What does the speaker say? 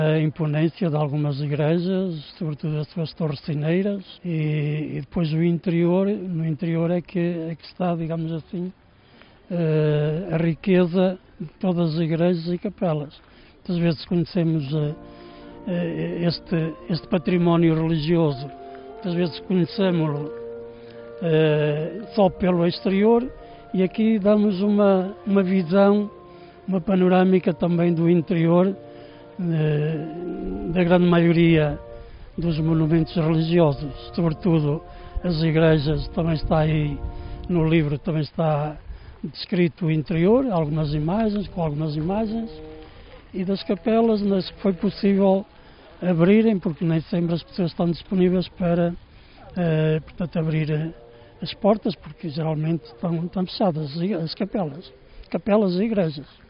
A imponência de algumas igrejas, sobretudo as suas torres sineiras, e depois o interior. No interior é que está, digamos assim, a riqueza de todas as igrejas e capelas. Muitas vezes conhecemos este património religioso, muitas vezes conhecemos-lo só pelo exterior, e aqui damos uma visão, uma panorâmica também do interior, da grande maioria dos monumentos religiosos, sobretudo as igrejas. Também está aí no livro, também está descrito o interior, com algumas imagens, e das capelas, nas que foi possível abrirem, porque nem sempre as pessoas estão disponíveis para, portanto, abrir as portas, porque geralmente estão fechadas as capelas e igrejas.